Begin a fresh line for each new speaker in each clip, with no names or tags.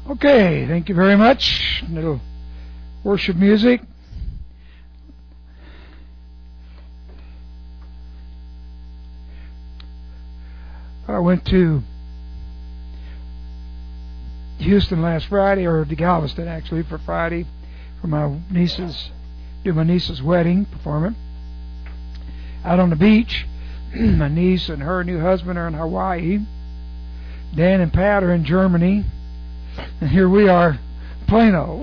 Okay, thank you very much. A little worship music. I went to Houston last Friday, or to Galveston actually, for Friday, for my niece's wedding performance. Out on the beach, my niece and her new husband are in Hawaii. Dan and Pat are in Germany. And here we are, Plano.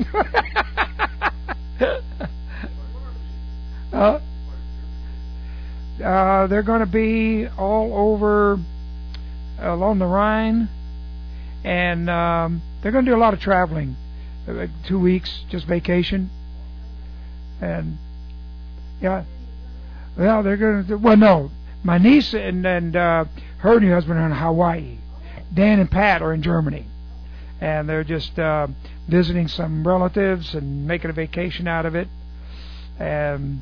They're going to be all over along the Rhine, and they're going to do a lot of traveling. 2 weeks, just vacation. And yeah, well, they're going to. Well, no, my niece and her new husband are in Hawaii. Dan and Pat are in Germany. And they're just visiting some relatives and making a vacation out of it. Dan?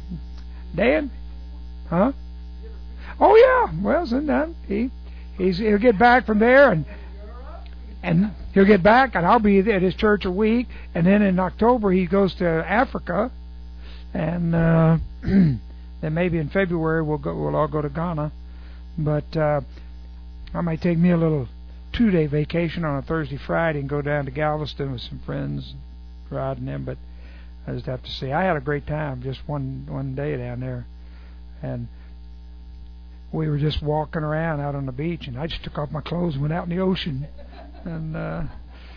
Huh? Oh, yeah. Well, he'll get back from there, and he'll get back, and I'll be at his church a week. And then in October, he goes to Africa. And then maybe in February, we'll all go to Ghana. But I might take me a little 2-day vacation on a Thursday, Friday, and go down to Galveston with some friends, Rod and them. But I just have to say, I had a great time just one day down there, and we were just walking around out on the beach, and I just took off my clothes and went out in the ocean, and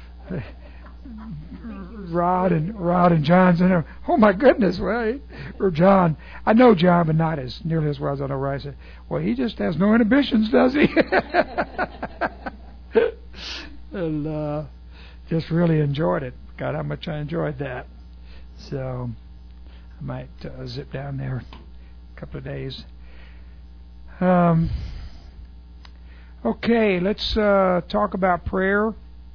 Rod and John's in there. Oh my goodness! Well, or John, I know John, but not as nearly as well as I know. Where I said, well, he just has no inhibitions, does he? And just really enjoyed it. God, how much I enjoyed that. So I might zip down there a couple of days. Okay, let's talk about prayer.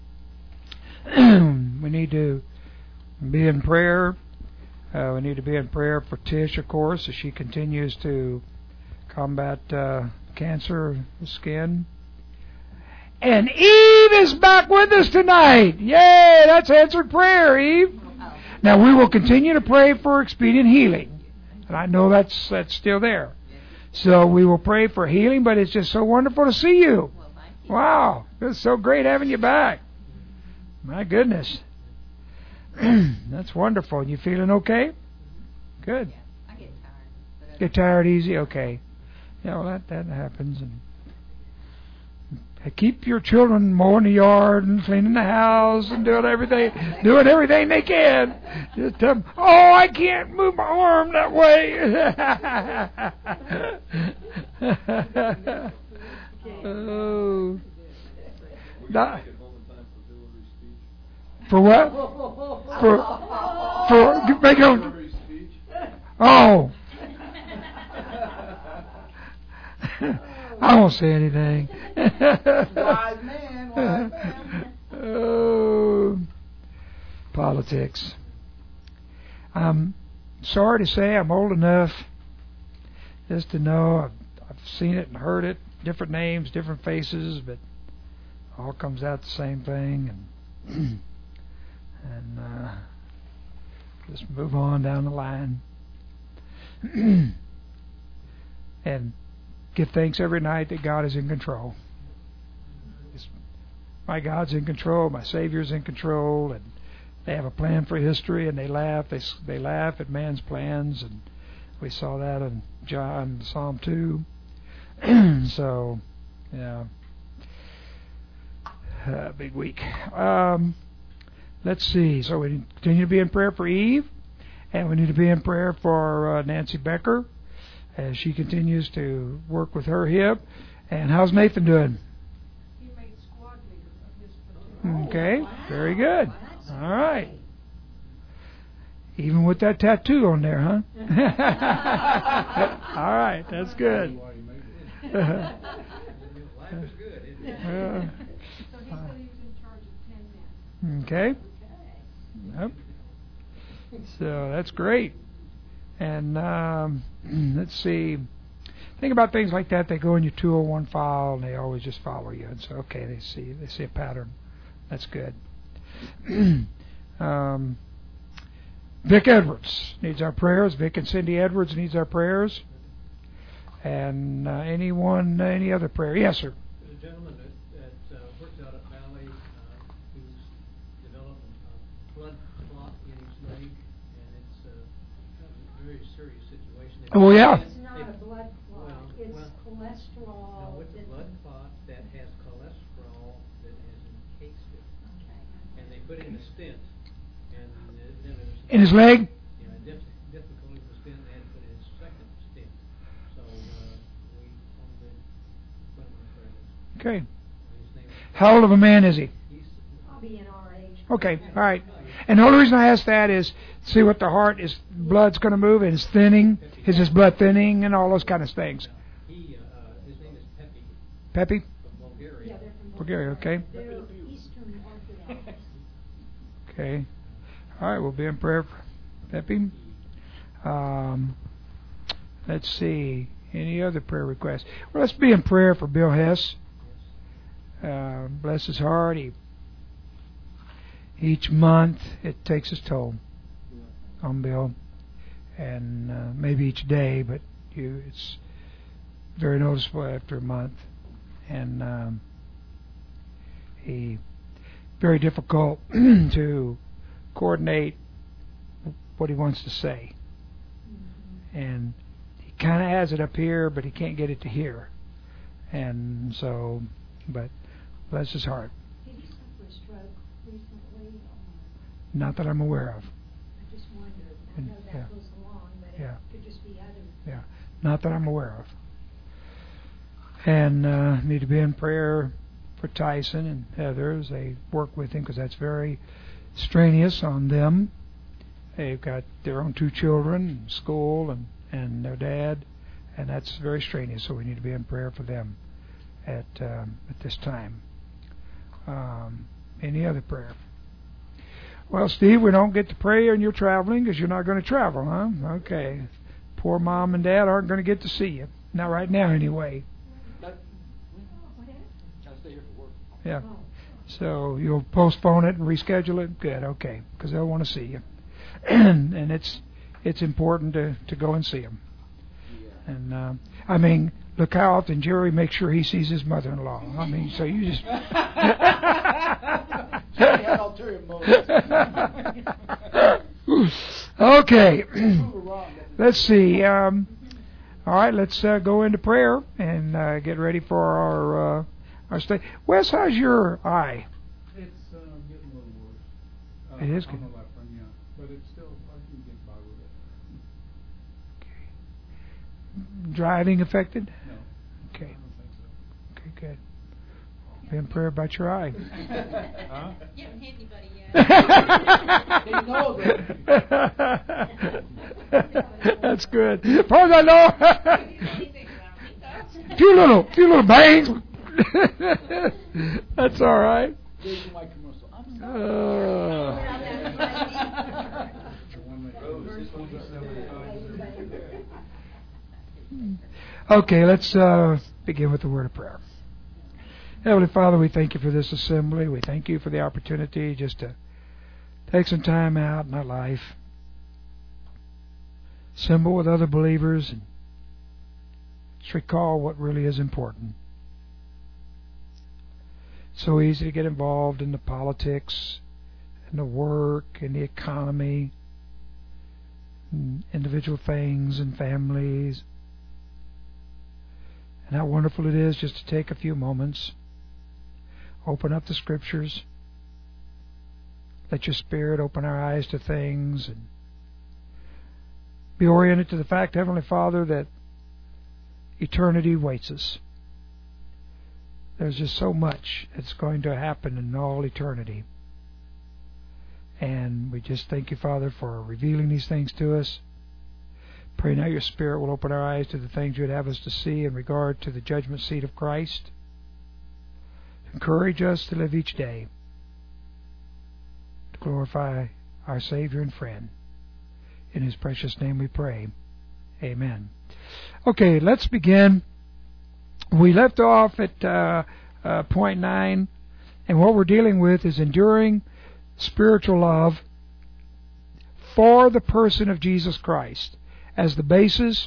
We need to be in prayer. We need to be in prayer for Tish, of course, as she continues to combat cancer of the skin. And Eve is back with us tonight. Yay, that's answered prayer, Eve. Now, we will continue to pray for expedient healing. And I know that's still there. So we will pray for healing, but it's just so wonderful to see you. Wow, it's so great having you back. My goodness. That's wonderful. You feeling okay? Good.
Yeah, I get tired.
Get tired easy? Okay. Yeah, well, that happens. And keep your children mowing the yard and cleaning the house and doing everything they can. Just tell them, oh, I can't move my arm that way. Oh. For what? For make them. Oh. I won't say anything.
Wise man.
Oh, politics. I'm sorry to say I'm old enough just to know I've seen it and heard it, different names, different faces, but all comes out the same thing, and just move on down the line. And give thanks every night that God is in control. My God's in control. My Savior's in control, and they have a plan for history, and they laugh. They laugh at man's plans, and we saw that in Psalm 2. So, yeah, big week. Let's see. So we continue to be in prayer for Eve, and we need to be in prayer for Nancy Becker as she continues to work with her hip. And how's Nathan doing?
He made squad leader of his platoon.
Okay, very good. All right. Even with that tattoo on there, huh? All right, that's good.
Life is good, isn't it?
So he said he was in charge of 10 men.
Okay. Yep. So that's great. And let's see. Think about things like that. They go in your 201 file, and they always just follow you. And so, okay, they see a pattern. That's good. Vic Edwards needs our prayers. Vic and Cindy Edwards needs our prayers. And any other prayer? Yes, sir.
There's a gentleman that works out at Valley who's developed a blood clot in his leg, and it's a very serious situation.
Oh, yeah.
It's not a blood clot. It's cholesterol.
No, it's a blood clot that has cholesterol that has encased it.
Okay.
And they put in a stent. And then there's
In his leg?
difficulty with the stent, and they had to put in a second stent. So we only put him in prayer.
Okay.
His name is,
How old of a man is he?
he's
Probably in our age.
Okay, all right. And the only reason I ask that is see what the heart is, blood's going to move, and it's thinning. Is his blood thinning and all those kind of things?
his name is Pepe
Pepe?
from Bulgaria.
Yeah, they're from
Bulgaria, okay.
They're Eastern Orthodox.
Okay. All right, we'll be in prayer for Pepe. Let's see. Any other prayer requests? Well, let's be in prayer for Bill Hess. Bless his heart. Each month it takes its toll on Bill, and maybe each day, but it's very noticeable after a month, and very difficult to coordinate what he wants to say, and he kind of has it up here, but he can't get it to here, and so, but bless his heart.
Did he suffer a stroke recently?
Not that I'm aware of.
I just wondered. I know that
Yeah.
goes along, but
Yeah.
it could just be other.
Yeah, not that I'm aware of. And need to be in prayer for Tyson and Heather as they work with him, because that's very strenuous on them. They've got their own 2 children, school, and their dad, and that's very strenuous. So we need to be in prayer for them at this time. Any other prayer? Well, Steve, we don't get to pray and you're traveling because you're not going to travel, huh? Okay. Poor mom and dad aren't going to get to see you. Not right now, anyway.
What happened?
Gotta stay here for work.
Yeah.
Oh.
So you'll postpone it and reschedule it? Good, okay. Because they'll want to see you. And it's important to go and see them.
Yeah.
And, I mean, look how often Jerry makes sure he sees his mother-in-law. I mean, so you just...
Jerry had ulterior motives.
Okay. Let's see. All right, let's go into prayer and get ready for our stay. Wes, how's your eye?
It's getting a little worse.
It is
on
good.
the left one, yeah, but it's still I can get by with it.
Driving affected?
No,
Okay.
I don't think so.
Okay, good. Be in prayer about your eye.
Huh?
You haven't hit anybody yet.
He knows it.
That's good. Pardon I know.
Anything, I don't think so.
few little bangs. That's all right.
Here's my commercial.
Okay, let's begin with the word of prayer. Heavenly Father, we thank you for this assembly. We thank you for the opportunity just to take some time out in our life, assemble with other believers, and just recall what really is important. So easy to get involved in the politics and the work and the economy, and individual things and families. And how wonderful it is just to take a few moments, open up the Scriptures, let your Spirit open our eyes to things, and be oriented to the fact, Heavenly Father, that eternity waits us. There's just so much that's going to happen in all eternity. And we just thank you, Father, for revealing these things to us. Pray now your Spirit will open our eyes to the things you would have us to see in regard to the judgment seat of Christ. Encourage us to live each day to glorify our Savior and friend. In His precious name we pray. Amen. Okay, let's begin. We left off at point 9, and what we're dealing with is enduring spiritual love for the person of Jesus Christ as the basis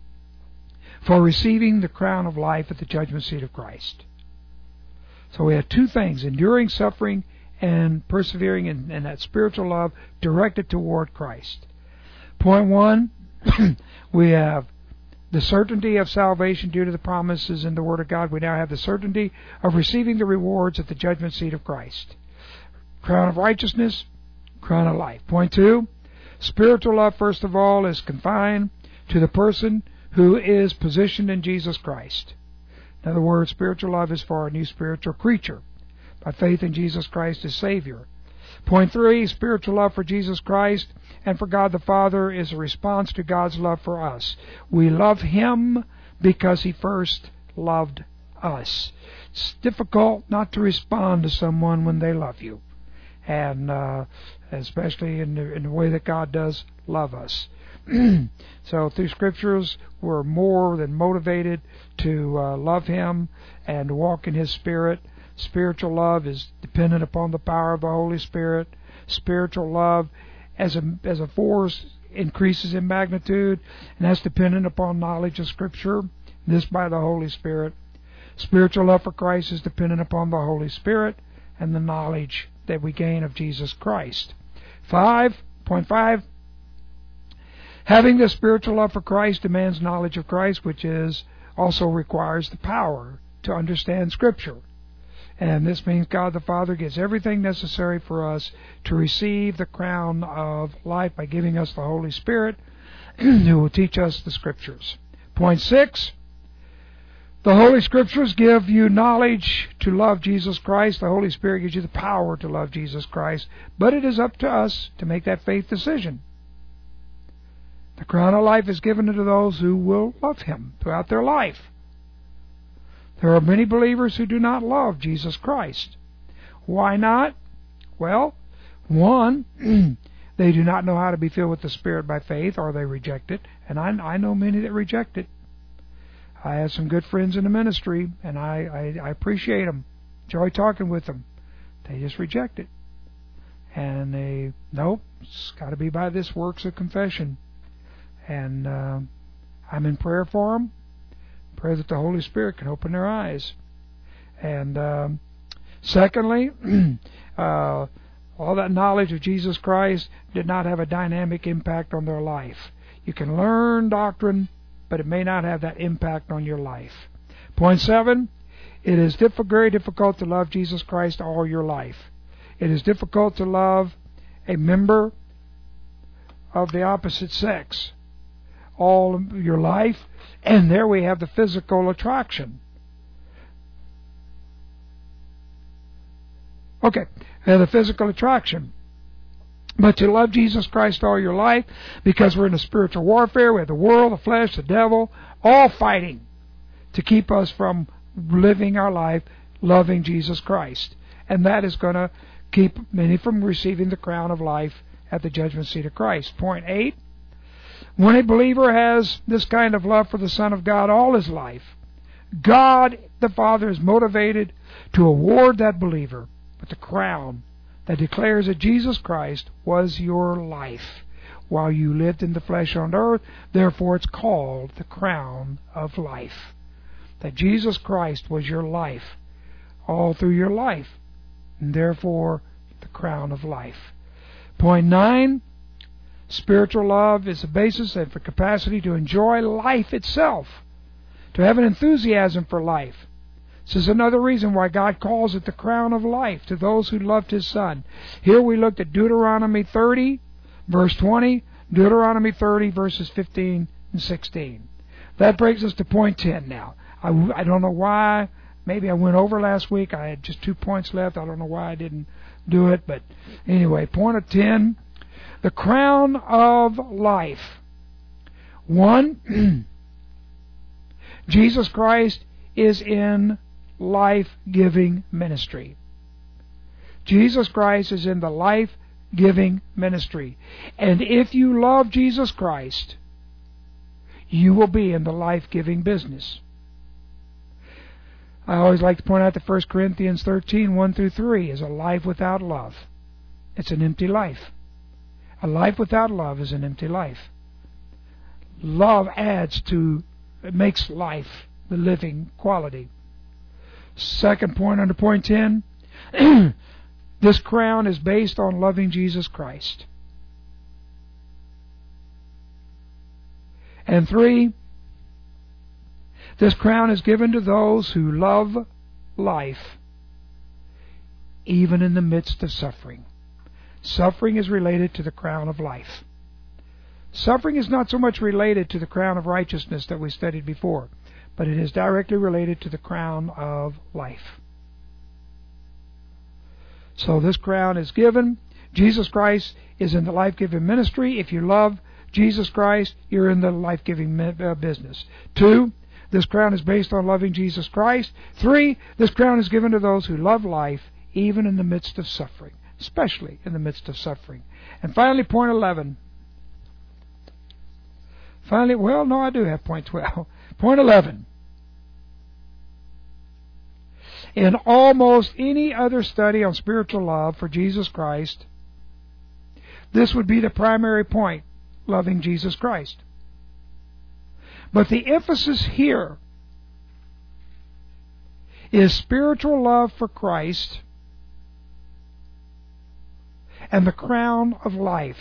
for receiving the crown of life at the judgment seat of Christ. So we have two things: enduring suffering and persevering in that spiritual love directed toward Christ. Point one, we have the certainty of salvation due to the promises in the Word of God. We now have the certainty of receiving the rewards at the judgment seat of Christ. Crown of righteousness, crown of life. Point two, spiritual love, first of all, is confined to the person who is positioned in Jesus Christ. In other words, spiritual love is for a new spiritual creature by faith in Jesus Christ as Savior. Point three, spiritual love for Jesus Christ and for God the Father is a response to God's love for us. We love Him because He first loved us. It's difficult not to respond to someone when they love you, and especially in the way that God does love us. So through Scriptures, we're more than motivated to love Him and walk in His Spirit. Spiritual love is dependent upon the power of the Holy Spirit. Spiritual love as a force increases in magnitude, and that's dependent upon knowledge of Scripture, this by the Holy Spirit. Spiritual love for Christ is dependent upon the Holy Spirit and the knowledge that we gain of Jesus Christ. 5.5, having the spiritual love for Christ demands knowledge of Christ, which also requires the power to understand Scripture. And this means God the Father gives everything necessary for us to receive the crown of life by giving us the Holy Spirit who will teach us the Scriptures. Point 6, the Holy Scriptures give you knowledge to love Jesus Christ. The Holy Spirit gives you the power to love Jesus Christ. But it is up to us to make that faith decision. The crown of life is given to those who will love Him throughout their life. There are many believers who do not love Jesus Christ. Why not? Well, one, they do not know how to be filled with the Spirit by faith, or they reject it. And I know many that reject it. I have some good friends in the ministry, and I appreciate them. Enjoy talking with them. They just reject it. And nope, it's got to be by this works of confession. And I'm in prayer for them. Pray that the Holy Spirit can open their eyes. And secondly, all that knowledge of Jesus Christ did not have a dynamic impact on their life. You can learn doctrine, but it may not have that impact on your life. Point 7, it is very difficult to love Jesus Christ all your life. It is difficult to love a member of the opposite sex all of your life, and there we have the physical attraction. Okay, the physical attraction. But to love Jesus Christ all your life, because we're in a spiritual warfare, we have the world, the flesh, the devil, all fighting to keep us from living our life loving Jesus Christ. And that is going to keep many from receiving the crown of life at the judgment seat of Christ. Point 8, when a believer has this kind of love for the Son of God all his life, God the Father is motivated to award that believer with the crown that declares that Jesus Christ was your life while you lived in the flesh on earth. Therefore it's called the crown of life. That Jesus Christ was your life all through your life, and therefore the crown of life. Point 9, spiritual love is the basis and for capacity to enjoy life itself, to have an enthusiasm for life. This is another reason why God calls it the crown of life to those who loved His Son. Here we looked at Deuteronomy 30, verse 20, Deuteronomy 30, verses 15 and 16. That brings us to point 10 now. I don't know why. Maybe I went over last week. I had just 2 points left. I don't know why I didn't do it. But anyway, point of 10, the crown of life. 1, Jesus Christ is in life-giving ministry. Jesus Christ is in the life-giving ministry. And if you love Jesus Christ, you will be in the life-giving business. I always like to point out that 1 Corinthians 13, 1 through 3 is a life without love. It's an empty life. A life without love is an empty life. Love it makes life the living quality. Second point under point 10, this crown is based on loving Jesus Christ. And 3, this crown is given to those who love life, even in the midst of suffering. Suffering is related to the crown of life. Suffering is not so much related to the crown of righteousness that we studied before, but it is directly related to the crown of life. So this crown is given. Jesus Christ is in the life-giving ministry. If you love Jesus Christ, you're in the life-giving business. 2, this crown is based on loving Jesus Christ. 3, this crown is given to those who love life, even in the midst of suffering, especially in the midst of suffering. And finally, point 11. I do have point 12. Point 11. In almost any other study on spiritual love for Jesus Christ, this would be the primary point, loving Jesus Christ. But the emphasis here is spiritual love for Christ and the crown of life.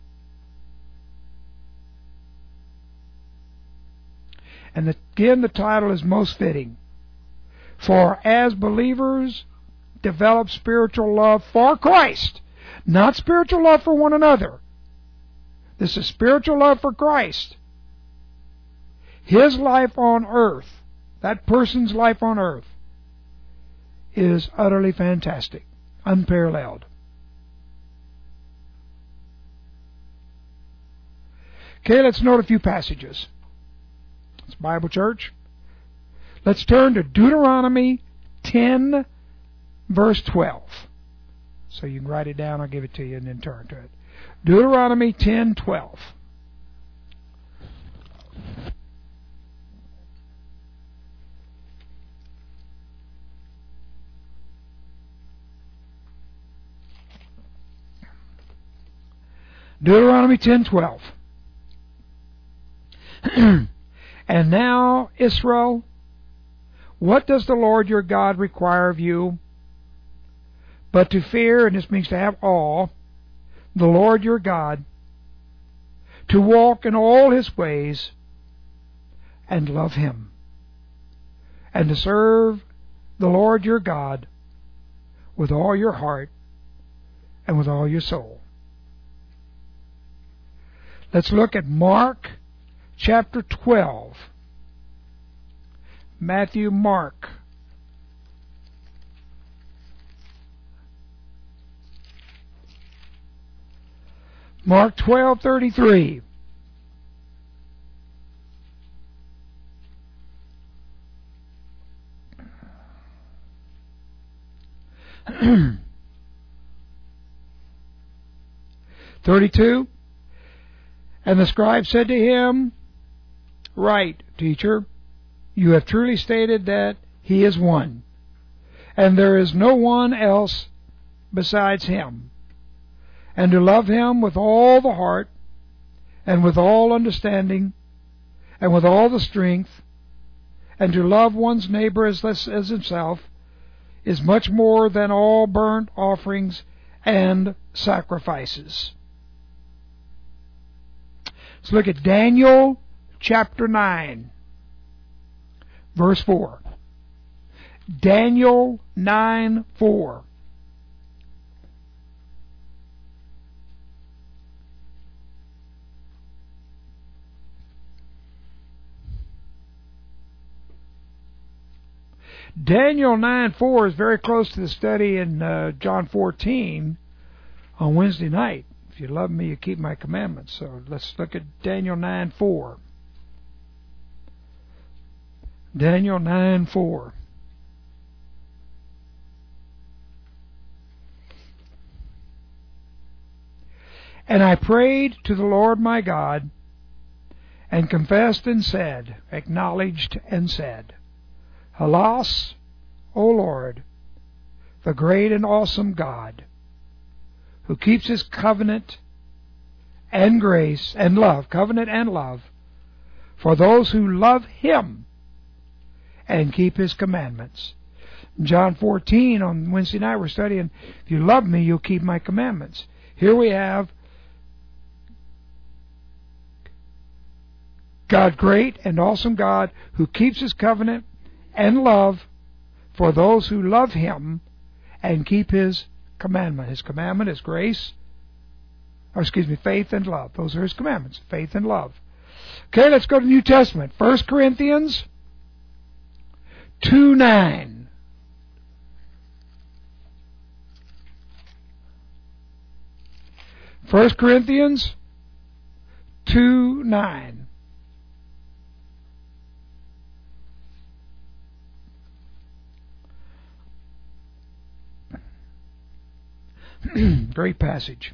And again, the title is most fitting. For as believers develop spiritual love for Christ, not spiritual love for one another. This is spiritual love for Christ. His life on earth, that person's life on earth, is utterly fantastic, unparalleled. Okay, let's note a few passages. It's Bible Church. Let's turn to Deuteronomy 10, verse 12. So you can write it down, I'll give it to you, and then turn to it. Deuteronomy 10:12. Deuteronomy 10:12. And now, Israel, what does the Lord your God require of you? But to fear, and this means to have awe, the Lord your God, to walk in all His ways, and love Him, and to serve the Lord your God with all your heart and with all your soul. Let's look at Mark chapter 12. Matthew, Mark. Mark 12:33. (32) And the scribe said to him, Right, teacher, you have truly stated that He is one, and there is no one else besides Him, and to love Him with all the heart, and with all understanding, and with all the strength, and to love one's neighbor as himself, is much more than all burnt offerings and sacrifices. Let's look at Daniel chapter 9, verse 4. Daniel 9:4. Daniel 9:4 is very close to the study in John 14 on Wednesday night. If you love me, you keep my commandments. So let's look at Daniel 9:4. Daniel 9:4. And I prayed to the Lord my God, and confessed and said, acknowledged and said, Alas, O Lord, the great and awesome God, who keeps His covenant and grace and love, covenant and love, for those who love Him and keep His commandments. John 14 on Wednesday night we're studying, if you love me, you'll keep my commandments. Here we have God, great and awesome God, who keeps His covenant and love for those who love Him and keep His commandment. His commandment is grace, faith and love. Those are His commandments, faith and love. Okay, let's go to the New Testament. 1 Corinthians 2:9. 1 Corinthians 2:9. Great passage.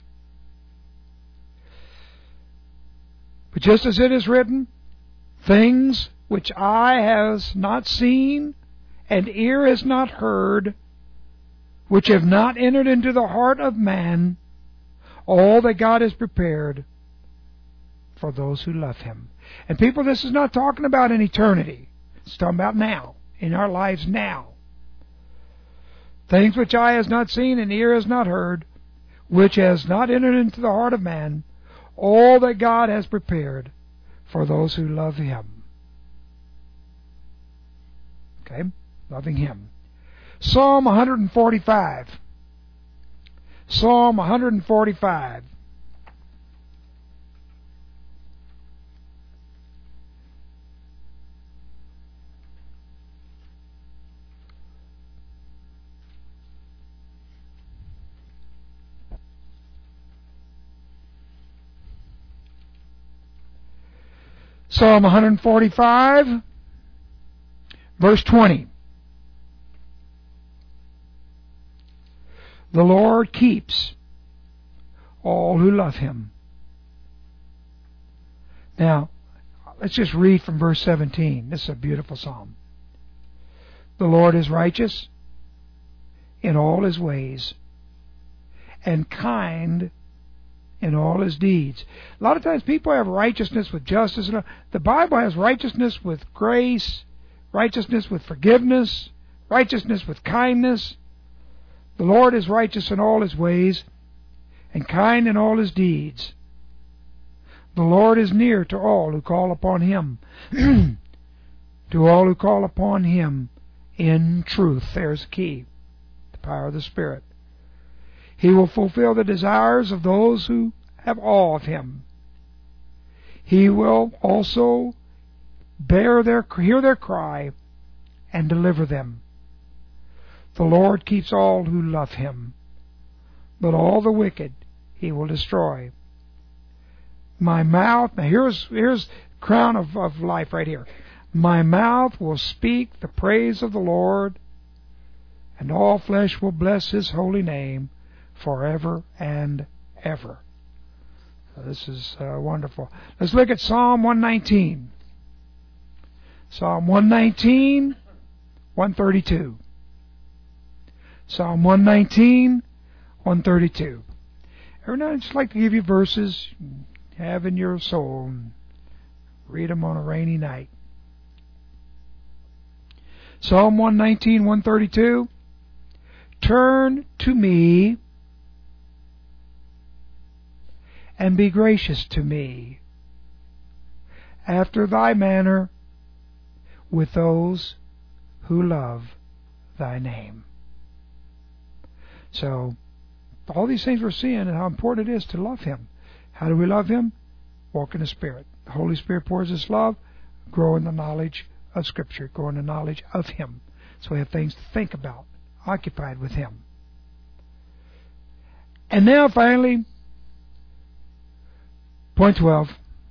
But just as it is written, things which eye has not seen and ear has not heard, which have not entered into the heart of man, all that God has prepared for those who love Him. And people, this is not talking about in eternity. It's talking about now, in our lives now. Things which eye has not seen and ear has not heard, which has not entered into the heart of man, all that God has prepared for those who love Him. Okay? Loving Him. Psalm 145. Psalm 145. Psalm 145, verse 20. The Lord keeps all who love Him. Now, let's just read from verse 17. This is a beautiful psalm. The Lord is righteous in all His ways and kind in all His deeds. A lot of times people have righteousness with justice. The Bible has righteousness with grace, righteousness with forgiveness, righteousness with kindness. The Lord is righteous in all His ways and kind in all His deeds. The Lord is near to all who call upon Him, to all who call upon Him in truth. There's the key, the power of the Spirit. He will fulfill the desires of those who have awe of Him. He will also hear their cry and deliver them. The Lord keeps all who love Him, but all the wicked He will destroy. My mouth, now here's crown of life right here. My mouth will speak the praise of the Lord, and all flesh will bless His holy name forever and ever. So this is wonderful. Let's look at Psalm 119. Psalm 119, 132. Psalm 119, 132. Every now and then, I'd just like to give you verses you have in your soul and read them on a rainy night. Psalm 119, 132. Turn to me and be gracious to me, after thy manner, with those who love thy name. So, all these things we're seeing and how important it is to love Him. How do we love Him? Walk in the Spirit. The Holy Spirit pours His love, grow in the knowledge of Scripture, grow in the knowledge of Him. So we have things to think about, occupied with Him. And now, finally, point 12.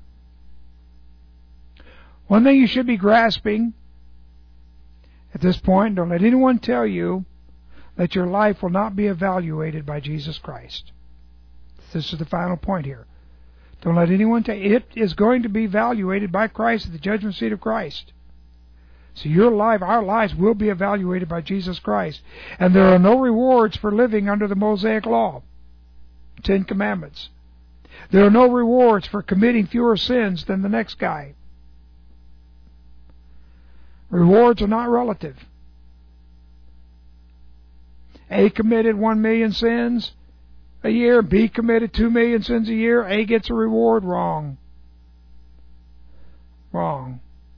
One thing you should be grasping at this point, don't let anyone tell you that your life will not be evaluated by Jesus Christ. This is the final point here. Don't let anyone tell you. It is going to be evaluated by Christ at the judgment seat of Christ. So your life, our lives, will be evaluated by Jesus Christ. And there are no rewards for living under the Mosaic law. Ten Commandments. There are no rewards for committing fewer sins than the next guy. Rewards are not relative. A committed 1 million sins a year. B committed 2 million sins a year. A gets a reward. Wrong. Wrong.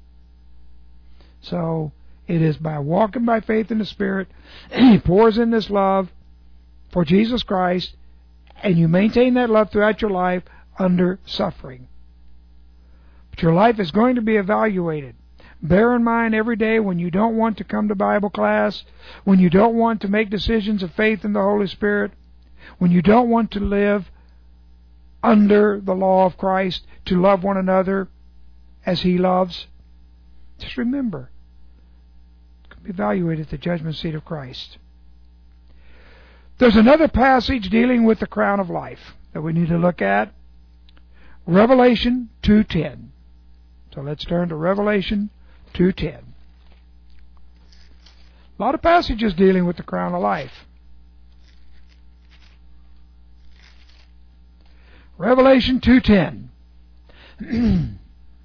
So, it is by walking by faith in the Spirit, He pours in this love for Jesus Christ, and you maintain that love throughout your life under suffering. But your life is going to be evaluated. Bear in mind every day when you don't want to come to Bible class, when you don't want to make decisions of faith in the Holy Spirit, when you don't want to live under the law of Christ, to love one another as He loves, just remember, it can be evaluated at the judgment seat of Christ. There's another passage dealing with the crown of life that we need to look at. Revelation 2:10. So let's turn to Revelation 2:10. A lot of passages dealing with the crown of life. Revelation 2:10.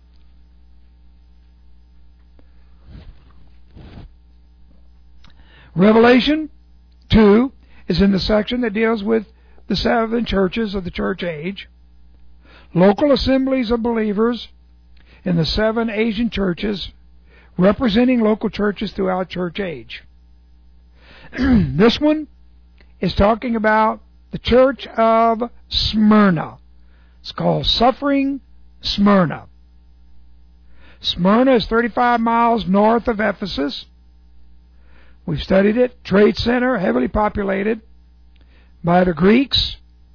Revelation 2 is in the section that deals with the 7 churches of the church age, local assemblies of believers in the 7 Asian churches, representing local churches throughout church age. This one is talking about the church of Smyrna. It's called Suffering Smyrna. Smyrna is 35 miles north of Ephesus. We've studied it. Trade center, heavily populated by the Greeks,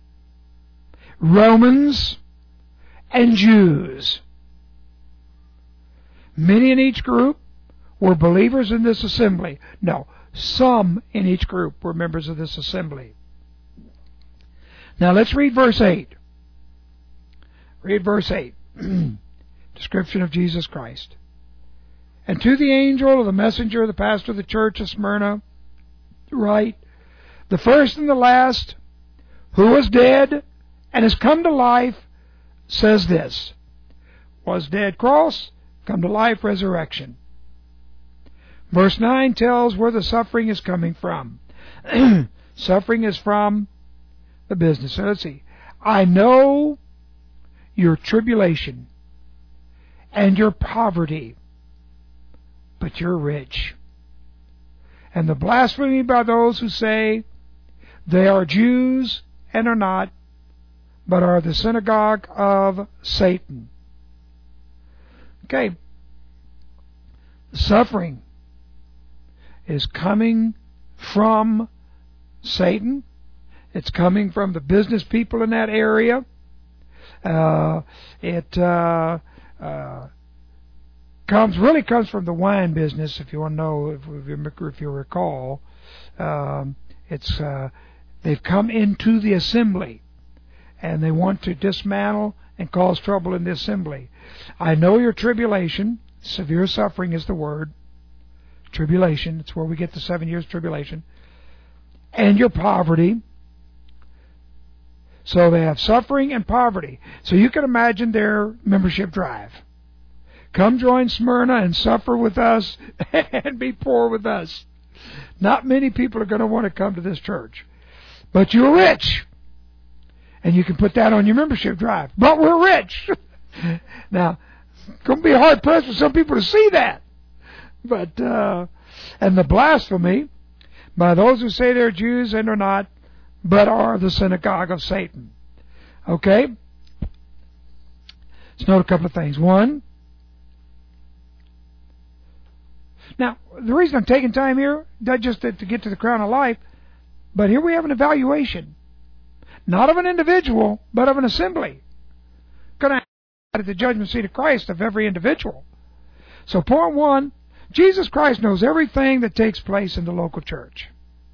Romans, and Jews. Many in each group were believers in this assembly. No, some in each group were members of this assembly. Now let's read verse 8. Read verse 8. Description of Jesus Christ. And to the angel of the messenger, the pastor of the church of Smyrna, write, the first and the last, who was dead and has come to life, says this. Was dead, cross, come to life, resurrection. Verse 9 tells where the suffering is coming from. Suffering is from the business. So let's see. I know your tribulation and your poverty, but you're rich. And the blasphemy by those who say they are Jews and are not, but are the synagogue of Satan. Okay. Suffering is coming from Satan. It's coming from the business people in that area. It comes from the wine business. If you want to know, if you recall, they've come into the assembly, and they want to dismantle and cause trouble in the assembly. I know your tribulation. Severe suffering is the word. Tribulation. It's where we get the 7 years tribulation. And your poverty. So they have suffering and poverty. So you can imagine their membership drive. Come join Smyrna and suffer with us and be poor with us. Not many people are going to want to come to this church. But you're rich. And you can put that on your membership drive. But we're rich. Now, it's going to be hard pressed for some people to see that. But, and the blasphemy by those who say they're Jews and are not, but are the synagogue of Satan. Okay? Let's note a couple of things. One, now, the reason I'm taking time here, not just to get to the crown of life, but here we have an evaluation. Not of an individual, but of an assembly. Going to at the judgment seat of Christ of every individual. So point one, Jesus Christ knows everything that takes place in the local church.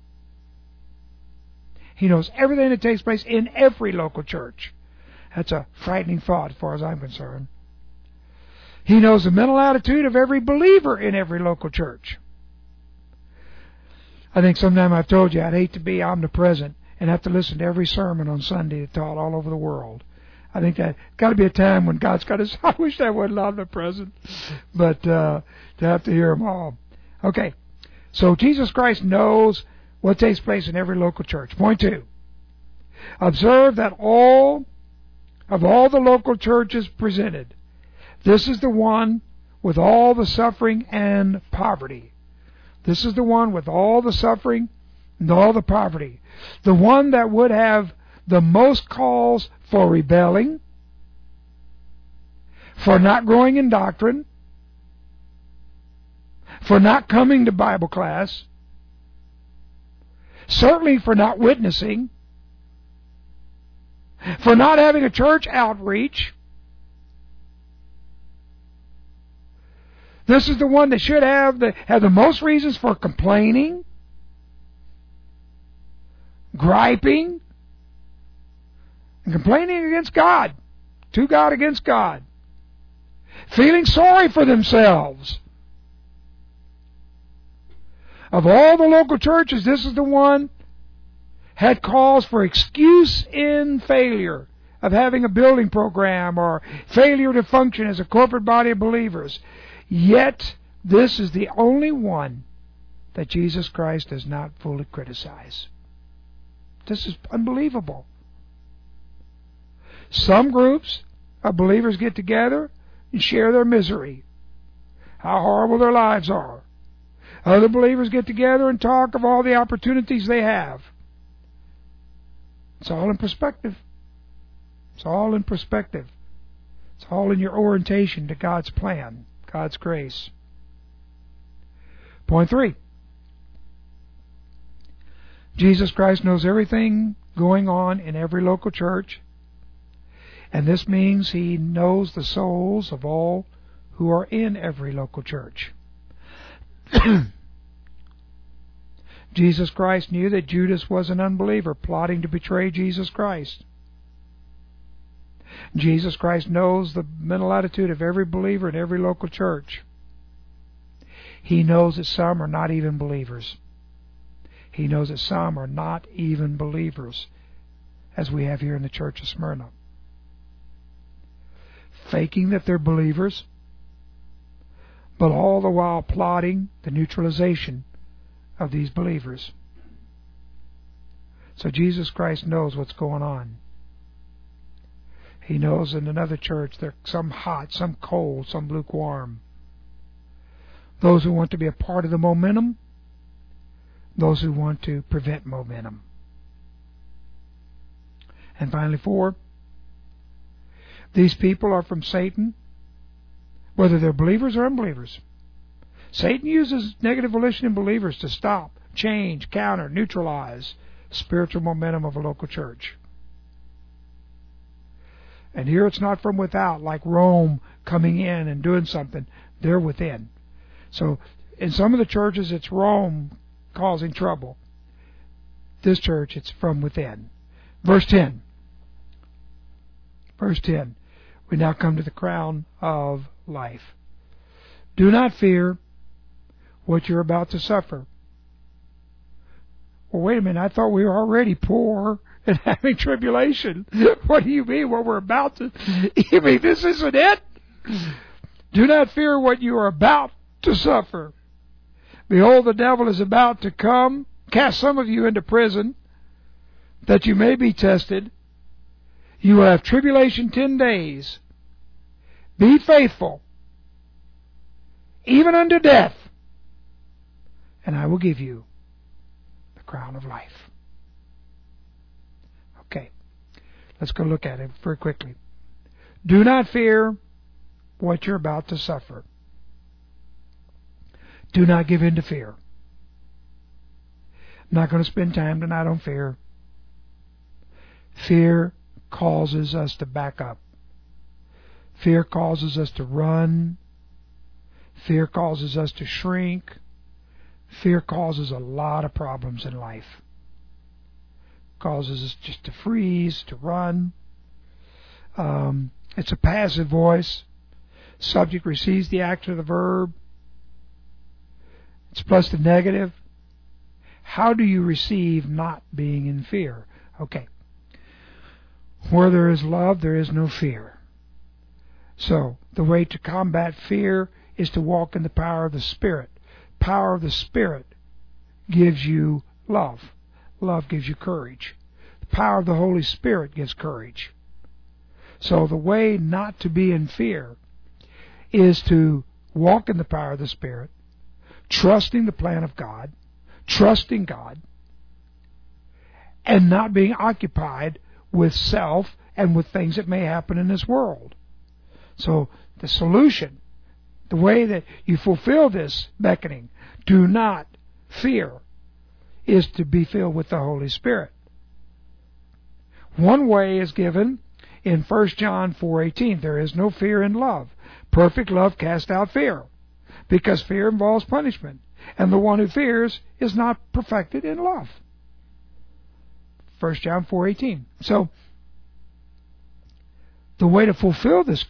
He knows everything that takes place in every local church. That's a frightening thought as far as I'm concerned. He knows the mental attitude of every believer in every local church. I think sometime I've told you I'd hate to be omnipresent and have to listen to every sermon on Sunday taught all over the world. I think that got to be a time when God's got to. I wish that wasn't omnipresent, but to have to hear them all. Okay, so Jesus Christ knows what takes place in every local church. Point 2. Observe that all the local churches presented, this is the one with all the suffering and poverty. This is the one with all the suffering and all the poverty. The one that would have the most calls for rebelling, for not growing in doctrine, for not coming to Bible class, certainly for not witnessing, for not having a church outreach. This is the one that should have the most reasons for complaining, griping, and complaining against God, to God against God, feeling sorry for themselves. Of all the local churches, this is the one had calls for excuse in failure of having a building program or failure to function as a corporate body of believers. Yet, this is the only one that Jesus Christ does not fully criticize. This is unbelievable. Some groups of believers get together and share their misery, how horrible their lives are. Other believers get together and talk of all the opportunities they have. It's all in perspective. It's all in perspective. It's all in your orientation to God's plan, God's grace. Point 3. Jesus Christ knows everything going on in every local church, and this means He knows the souls of all who are in every local church. Jesus Christ knew that Judas was an unbeliever plotting to betray Jesus Christ. Jesus Christ knows the mental attitude of every believer in every local church. He knows that some are not even believers. He knows that some are not even believers, as we have here in the church of Smyrna. Faking that they're believers, but all the while plotting the neutralization of these believers. So Jesus Christ knows what's going on. He knows in another church there's some hot, some cold, some lukewarm. Those who want to be a part of the momentum, those who want to prevent momentum. And finally, 4, these people are from Satan, whether they're believers or unbelievers. Satan uses negative volition in believers to stop, change, counter, neutralize spiritual momentum of a local church. And here it's not from without, like Rome coming in and doing something. They're within. So in some of the churches, it's Rome causing trouble. This church, it's from within. Verse 10. Verse 10. We now come to the crown of life. Do not fear what you're about to suffer. Well, wait a minute. I thought we were already poor and having tribulation. What do you mean? What we're about to... You mean this isn't it? Do not fear what you are about to suffer. Behold, the devil is about to come, cast some of you into prison, that you may be tested. You will have tribulation 10 days. Be faithful, even unto death, and I will give you the crown of life. Okay, let's go look at it very quickly. Do not fear what you're about to suffer. Do not give in to fear. I'm not going to spend time tonight on fear. Fear causes us to back up. Fear causes us to run. Fear causes us to shrink. Fear causes a lot of problems in life. Causes us just to freeze, to run. It's a passive voice. Subject receives the action of the verb. It's plus the negative. How do you receive not being in fear? Okay. Where there is love, there is no fear. So, the way to combat fear is to walk in the power of the Spirit. Power of the Spirit gives you love. Love gives you courage. The power of the Holy Spirit gives courage. So the way not to be in fear is to walk in the power of the Spirit, trusting the plan of God, trusting God, and not being occupied with self and with things that may happen in this world. So the solution, the way that you fulfill this beckoning, do not fear, is to be filled with the Holy Spirit. One way is given in 1 John 4:18. There is no fear in love. Perfect love casts out fear, because fear involves punishment, and the one who fears is not perfected in love. 1 John 4:18. So, the way to fulfill this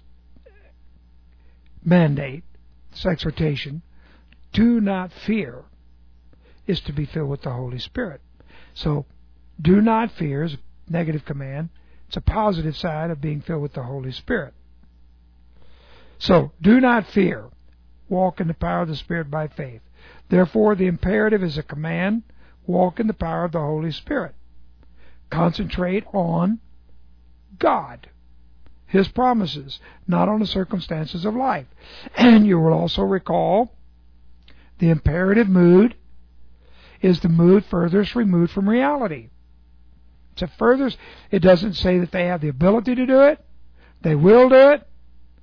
mandate, this exhortation, do not fear, is to be filled with the Holy Spirit. So, do not fear is a negative command. It's a positive side of being filled with the Holy Spirit. So, do not fear. Walk in the power of the Spirit by faith. Therefore, the imperative is a command. Walk in the power of the Holy Spirit. Concentrate on God, His promises, not on the circumstances of life. And you will also recall the imperative mood is the mood furthest removed from reality. It's a furthest. It doesn't say that they have the ability to do it. They will do it.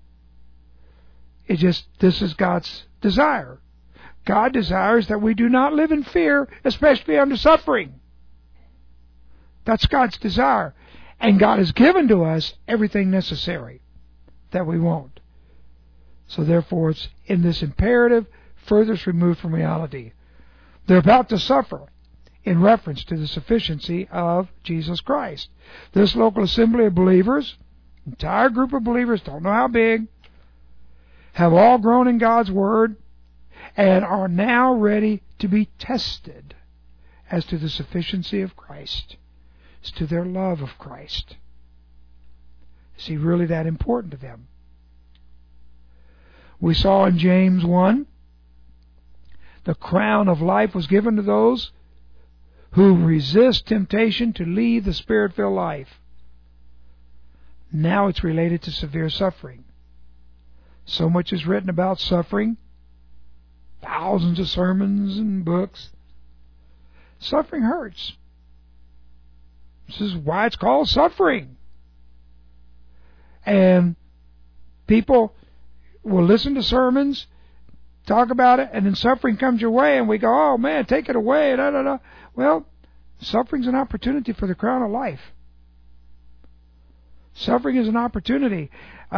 It just, this is God's desire. God desires that we do not live in fear, especially under suffering. That's God's desire. And God has given to us everything necessary that we won't. So therefore, it's in this imperative, furthest removed from reality. They're about to suffer in reference to the sufficiency of Jesus Christ. This local assembly of believers, entire group of believers, don't know how big, have all grown in God's Word and are now ready to be tested as to the sufficiency of Christ, as to their love of Christ. Is He really that important to them? We saw in James 1, the crown of life was given to those who resist temptation to lead the Spirit-filled life. Now it's related to severe suffering. So much is written about suffering. Thousands of sermons and books. Suffering hurts. This is why it's called suffering. And people will listen to sermons, talk about it, and then suffering comes your way, and we go, oh man, take it away, da da da. Well, suffering's an opportunity for the crown of life. Suffering is an opportunity.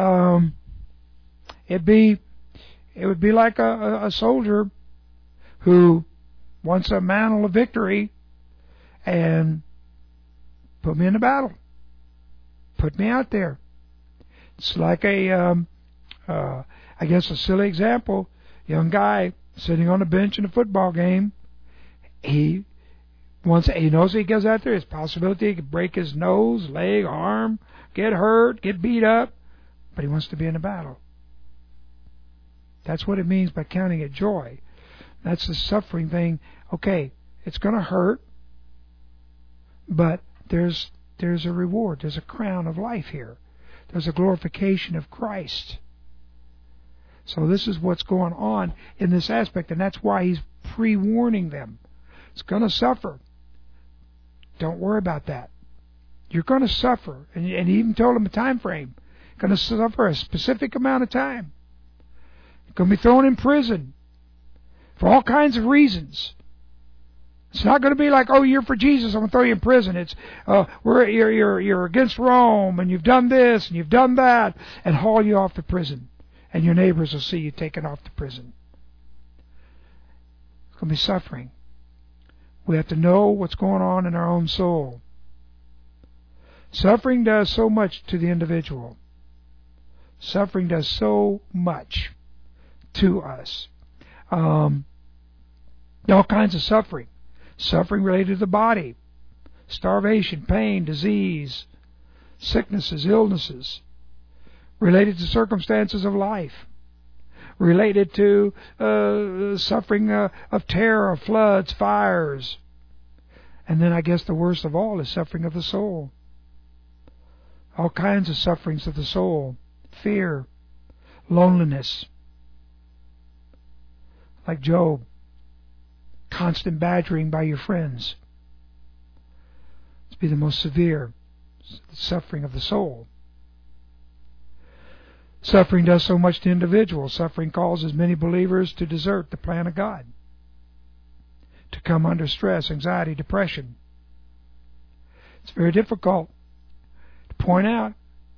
It would be like a soldier who wants a mantle of victory and put me in the battle. Put me out there. It's like I guess a silly example. Young guy sitting on a bench in a football game. He knows he goes out there, there's a possibility he could break his nose, leg, arm, get hurt, get beat up, but he wants to be in a battle. That's what it means by counting it joy. That's the suffering thing. Okay, it's going to hurt, but there's a reward. There's a crown of life here. There's a glorification of Christ. So this is what's going on in this aspect, and that's why He's pre-warning them. It's going to suffer. Don't worry about that. You're going to suffer, and He even told them a time frame. You're going to suffer a specific amount of time. You're going to be thrown in prison for all kinds of reasons. It's not going to be like, oh, you're for Jesus, I'm going to throw you in prison. It's you're against Rome, and you've done this, and you've done that, and haul you off to prison. And your neighbors will see you taken off to prison. It's going to be suffering. We have to know what's going on in our own soul. Suffering does so much to the individual. Suffering does so much to us. All kinds of suffering. Suffering related to the body. starvation, pain, disease, sicknesses, illnesses, related to circumstances of life, related to suffering of terror, of floods, fires. And then I guess the worst of all is suffering of the soul. All kinds of sufferings of the soul. Fear, loneliness. Like Job, constant badgering by your friends. It's be the most severe suffering of the soul. Suffering does so much to individuals. Suffering causes many believers to desert the plan of God, to come under stress, anxiety, depression. It's very difficult to point out.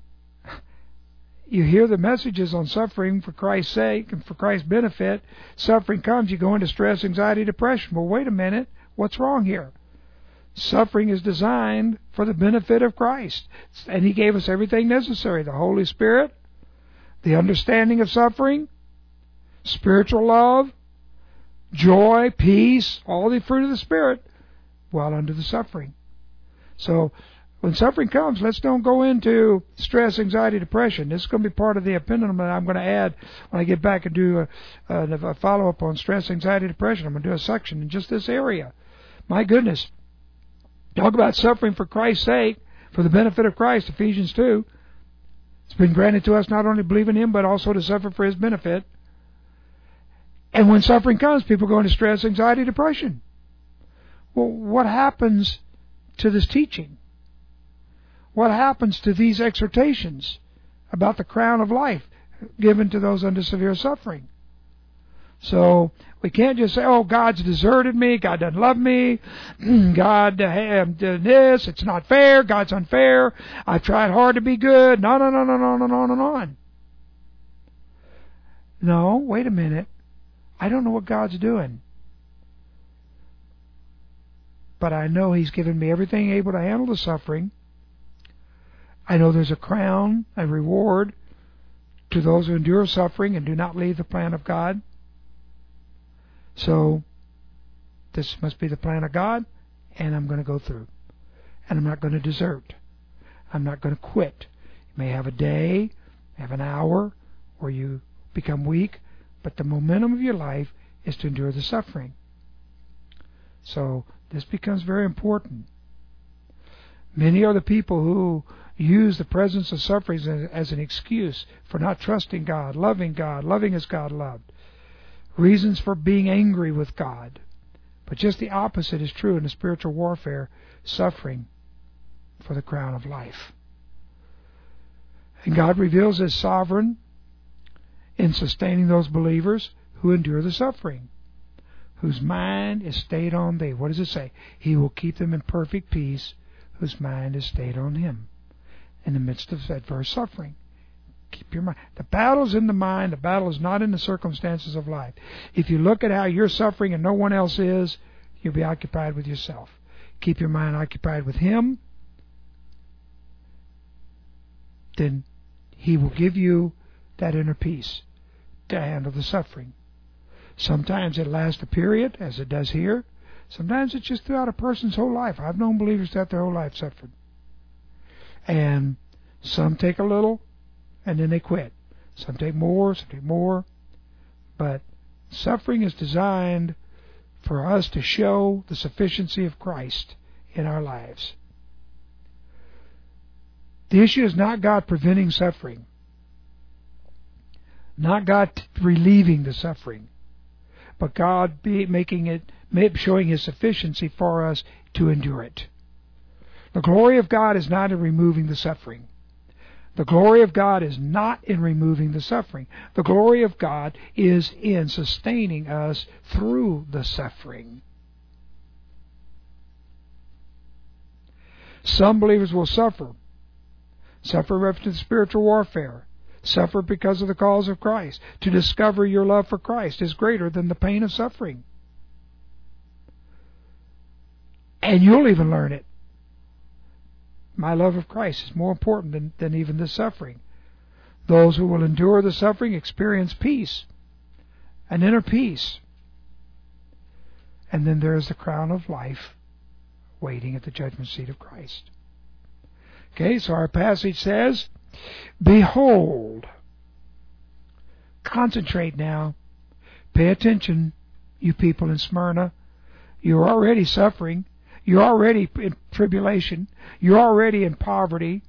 You hear the messages on suffering for Christ's sake and for Christ's benefit. Suffering comes, you go into stress, anxiety, depression. Well, wait a minute. What's wrong here? Suffering is designed for the benefit of Christ. And He gave us everything necessary. The Holy Spirit, the understanding of suffering, spiritual love, joy, peace, all the fruit of the Spirit, while under the suffering. So, when suffering comes, let's don't go into stress, anxiety, depression. This is going to be part of the appendum that I'm going to add when I get back and do a follow-up on stress, anxiety, depression. I'm going to do a section in just this area. My goodness. Talk about suffering for Christ's sake, for the benefit of Christ, Ephesians 2. It's been granted to us not only to believe in Him, but also to suffer for His benefit. And when suffering comes, people go into stress, anxiety, depression. Well, what happens to this teaching? What happens to these exhortations about the crown of life given to those under severe suffering? So we can't just say, oh, God's deserted me, God doesn't love me, God did this, it's not fair, God's unfair, I've tried hard to be good, on and on. No, wait a minute. I don't know what God's doing. But I know He's given me everything able to handle the suffering. I know there's a crown, a reward to those who endure suffering and do not leave the plan of God. So, this must be the plan of God, and I'm going to go through. And I'm not going to desert. I'm not going to quit. You may have a day, have an hour, where you become weak, but the momentum of your life is to endure the suffering. So, this becomes very important. Many are the people who use the presence of sufferings as an excuse for not trusting God, loving as God loved. Reasons for being angry with God. But just the opposite is true in the spiritual warfare, suffering for the crown of life. And God reveals His sovereign in sustaining those believers who endure the suffering, whose mind is stayed on Thee. What does it say? He will keep them in perfect peace, whose mind is stayed on Him in the midst of adverse suffering. Keep your mind. The battle's in the mind. The battle is not in the circumstances of life. If you look at how you're suffering and no one else is, you'll be occupied with yourself. Keep your mind occupied with Him. Then He will give you that inner peace to handle the suffering. Sometimes it lasts a period, as it does here. Sometimes it's just throughout a person's whole life. I've known believers that their whole life suffered. And some take a little, and then they quit. Some take more, some take more. But suffering is designed for us to show the sufficiency of Christ in our lives. The issue is not God preventing suffering, not God relieving the suffering, but God showing His sufficiency for us to endure it. The glory of God is not in removing the suffering. The glory of God is not in removing the suffering. The glory of God is in sustaining us through the suffering. Some believers will suffer in reference to spiritual warfare. Suffer because of the cause of Christ. To discover your love for Christ is greater than the pain of suffering. And you'll even learn it. My love of Christ is more important than even the suffering. Those who will endure the suffering experience peace, an inner peace. And then there is the crown of life waiting at the judgment seat of Christ. Okay, so our passage says, behold. Concentrate now. Pay attention, you people in Smyrna. You're already suffering. You're already in tribulation. You're already in poverty.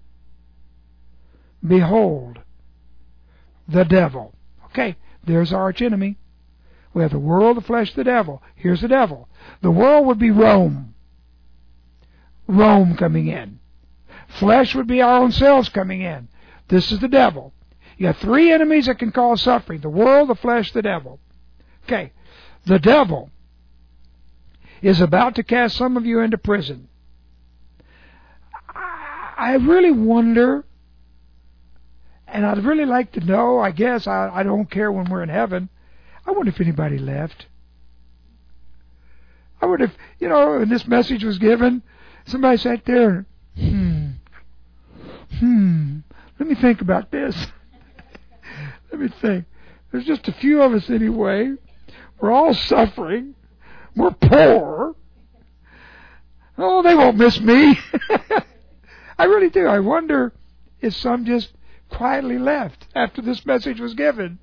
Behold, the devil. Okay, there's our arch enemy. We have the world, the flesh, the devil. Here's the devil. The world would be Rome. Rome coming in. Flesh would be our own selves coming in. This is the devil. You have three enemies that can cause suffering. The world, the flesh, the devil. Okay, the devil is about to cast some of you into prison. I really wonder, and I'd really like to know, I guess, I don't care when we're in heaven, I wonder if anybody left. I wonder if, when this message was given, somebody sat there, let me think about this. Let me think. There's just a few of us anyway. We're all suffering. We're poor. Oh, they won't miss me. I really do. I wonder if some just quietly left after this message was given.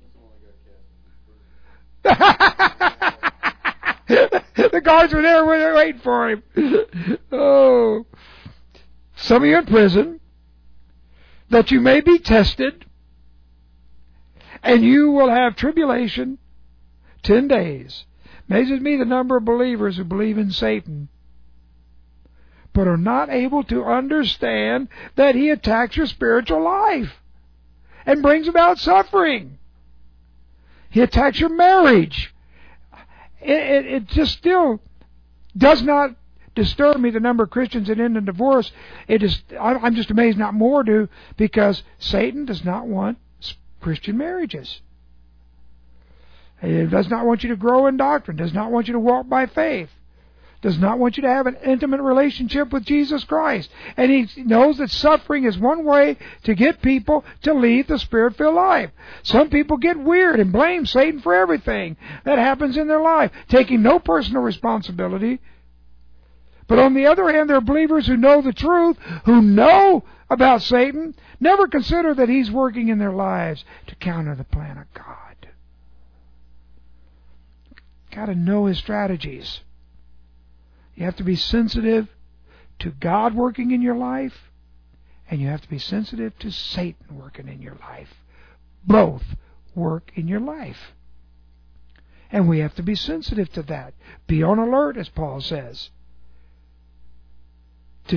The guards were there waiting for him. Oh. Some of you in prison, that you may be tested, and you will have tribulation 10 days. Amazes me the number of believers who believe in Satan, but are not able to understand that he attacks your spiritual life and brings about suffering. He attacks your marriage. It just still does not disturb me, the number of Christians that end in divorce. I'm just amazed not more do, because Satan does not want Christian marriages. He does not want you to grow in doctrine, does not want you to walk by faith, does not want you to have an intimate relationship with Jesus Christ. And he knows that suffering is one way to get people to leave the Spirit-filled life. Some people get weird and blame Satan for everything that happens in their life, taking no personal responsibility. But on the other hand, there are believers who know the truth, who know about Satan, never consider that he's working in their lives to counter the plan of God. Got to know his strategies. You have to be sensitive to God working in your life, and you have to be sensitive to Satan working in your life. Both work in your life. And we have to be sensitive to that. Be on alert, as Paul says. To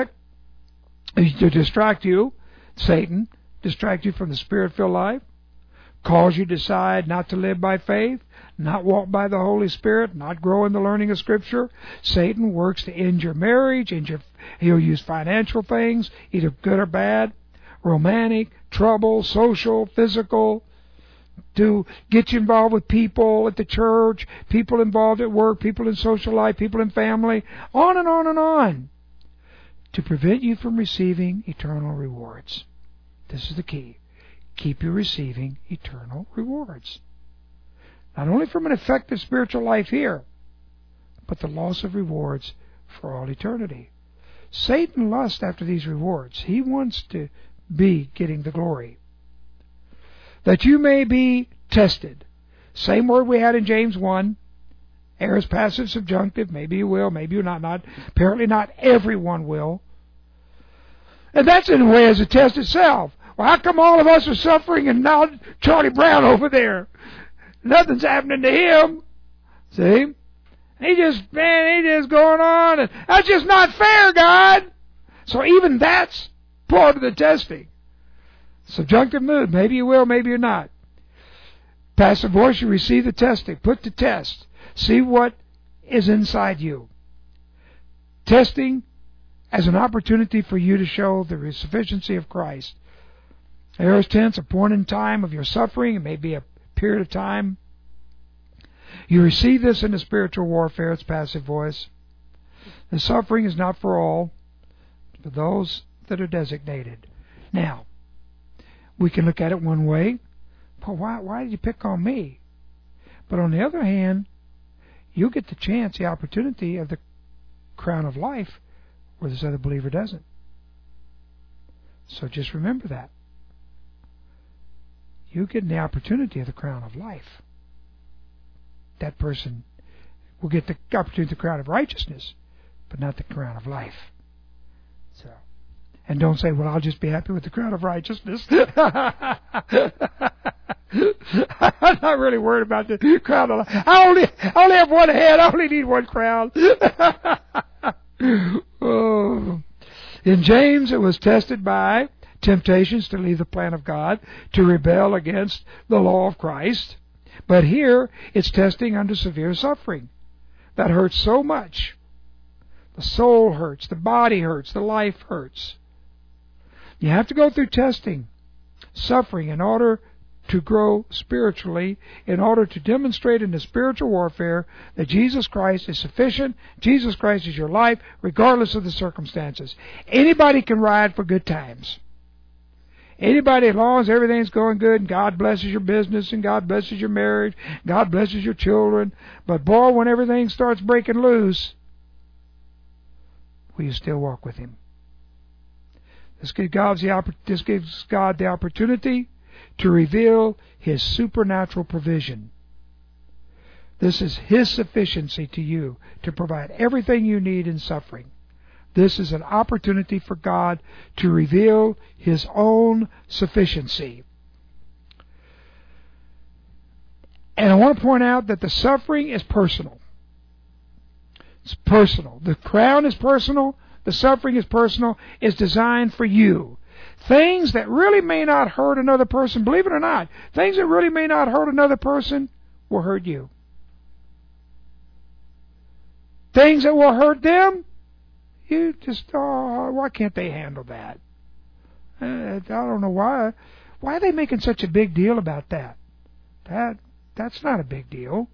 distract you, Satan, distract you from the Spirit-filled life, cause you to decide not to live by faith, not walk by the Holy Spirit, not grow in the learning of Scripture. Satan works to end your marriage, he'll use financial things, either good or bad, romantic, trouble, social, physical, to get you involved with people at the church, people involved at work, people in social life, people in family, on and on and on, to prevent you from receiving eternal rewards. This is the key. Keep you receiving eternal rewards. Not only from an effective spiritual life here, but the loss of rewards for all eternity. Satan lusts after these rewards. He wants to be getting the glory. That you may be tested. Same word we had in James 1. Aorist passive subjunctive. Maybe you will, maybe you're not. Apparently not everyone will. And that's in a way as a test itself. Well, how come all of us are suffering and now Charlie Brown over there? Nothing's happening to him. See? He just going on. And that's just not fair, God. So even that's part of the testing. Subjunctive mood. Maybe you will, maybe you're not. Passive voice, you receive the testing. Put to test. See what is inside you. Testing as an opportunity for you to show the sufficiency of Christ. Aorist tense, a point in time of your suffering. It may be a period of time. You receive this in the spiritual warfare. It's passive voice. The suffering is not for all, but for those that are designated. Now, we can look at it one way. Well, why did you pick on me? But on the other hand, you get the chance, the opportunity of the crown of life where this other believer doesn't. So just remember that. You get the opportunity of the crown of life. That person will get the opportunity of the crown of righteousness, but not the crown of life. So, and don't say, well, I'll just be happy with the crown of righteousness. I'm not really worried about the crown of life. I only have one head. I only need one crown. Oh. In James, it was tested by temptations to leave the plan of God, to rebel against the law of Christ. But here, it's testing under severe suffering. That hurts so much. The soul hurts, the body hurts, the life hurts. You have to go through testing, suffering, in order to grow spiritually, in order to demonstrate in the spiritual warfare that Jesus Christ is sufficient. Jesus Christ is your life, regardless of the circumstances. Anybody can ride for good times. Anybody, as long as everything's going good and God blesses your business and God blesses your marriage, God blesses your children. But boy, when everything starts breaking loose, will you still walk with Him? This gives God the opportunity to reveal His supernatural provision. This is His sufficiency to you to provide everything you need in suffering. This is an opportunity for God to reveal His own sufficiency. And I want to point out that the suffering is personal. It's personal. The crown is personal. The suffering is personal. It's designed for you. Things that really may not hurt another person, believe it or not, things that really may not hurt another person will hurt you. Things that will hurt them, you just, why can't they handle that? I don't know why. Why are they making such a big deal about that? That's not a big deal.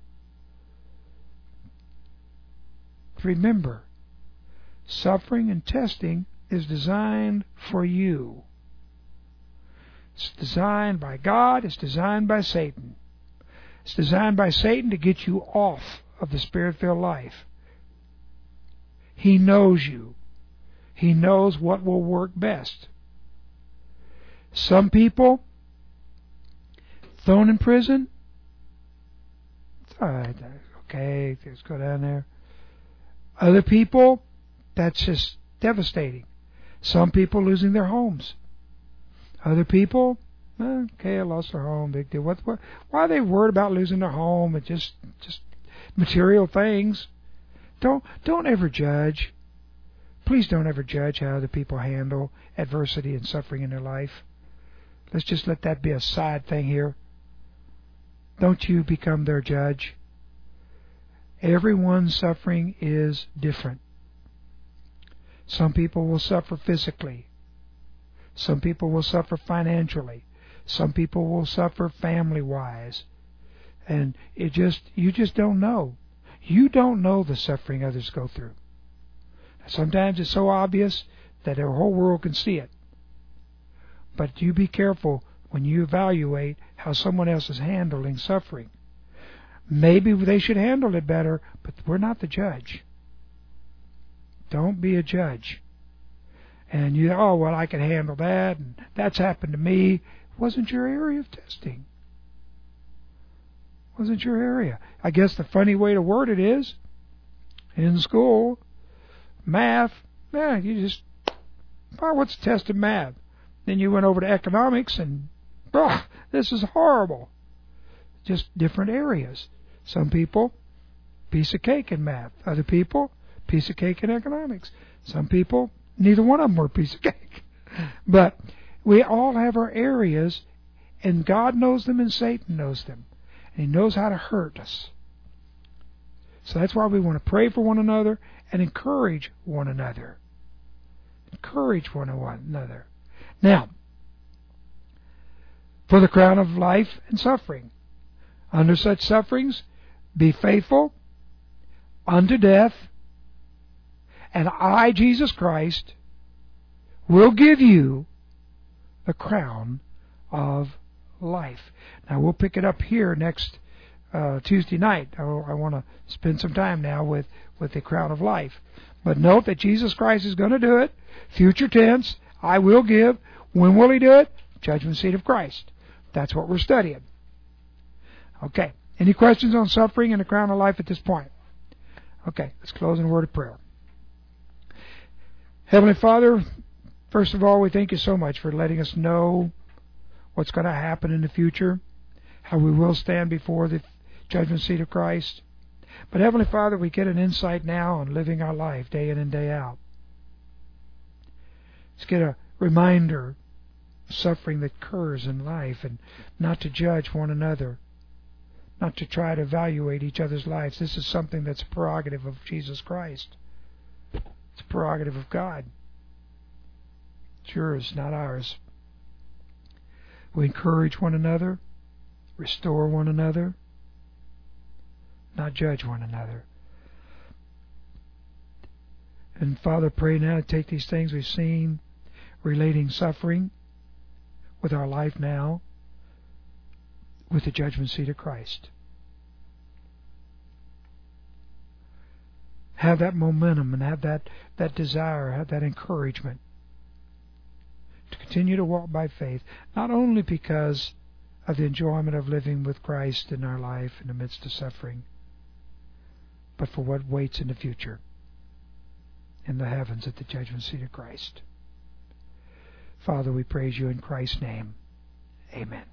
Remember, suffering and testing is designed for you. It's designed by God. It's designed by Satan. It's designed by Satan to get you off of the Spirit-filled life. He knows you. He knows what will work best. Some people thrown in prison. It's all right. Okay, let's go down there. Other people, that's just devastating. Some people losing their homes. Other people, okay, I lost their home, big deal. Why are they worried about losing their home? It's just material things. Don't ever judge. Please don't ever judge how other people handle adversity and suffering in their life. Let's just let that be a side thing here. Don't you become their judge. Everyone's suffering is different. Some people will suffer physically. Some people will suffer financially. Some people will suffer family-wise. And you just don't know. You don't know the suffering others go through. Sometimes it's so obvious that the whole world can see it. But you be careful when you evaluate how someone else is handling suffering. Maybe they should handle it better, but we're not the judge. Don't be a judge. And you, I can handle that, and that's happened to me. It wasn't your area of testing. It wasn't your area. I guess the funny way to word it is, in school, math, you just, what's the test in math? Then you went over to economics, and, this is horrible. Just different areas. Some people, piece of cake in math. Other people, piece of cake in economics. Some people, neither one of them were a piece of cake. But we all have our areas, and God knows them and Satan knows them. And He knows how to hurt us. So that's why we want to pray for one another and encourage one another. Encourage one another. Now, for the crown of life and suffering. Under such sufferings, be faithful unto death, and I, Jesus Christ, will give you the crown of life. Now, we'll pick it up here next Tuesday night. I want to spend some time now with the crown of life. But note that Jesus Christ is going to do it. Future tense, I will give. When will He do it? Judgment seat of Christ. That's what we're studying. Okay. Any questions on suffering and the crown of life at this point? Okay. Let's close in a word of prayer. Heavenly Father, first of all, we thank You so much for letting us know what's going to happen in the future, how we will stand before the judgment seat of Christ. But Heavenly Father, we get an insight now on living our life day in and day out. Let's get a reminder of suffering that occurs in life, and not to judge one another, not to try to evaluate each other's lives. This is something that's a prerogative of Jesus Christ. It's a prerogative of God. It's yours, not ours. We encourage one another, restore one another, not judge one another. And Father, pray now to take these things we've seen relating suffering with our life now, with the judgment seat of Christ. Have that momentum and have that desire, have that encouragement to continue to walk by faith, not only because of the enjoyment of living with Christ in our life in the midst of suffering, but for what waits in the future, in the heavens at the judgment seat of Christ. Father, we praise You in Christ's name. Amen.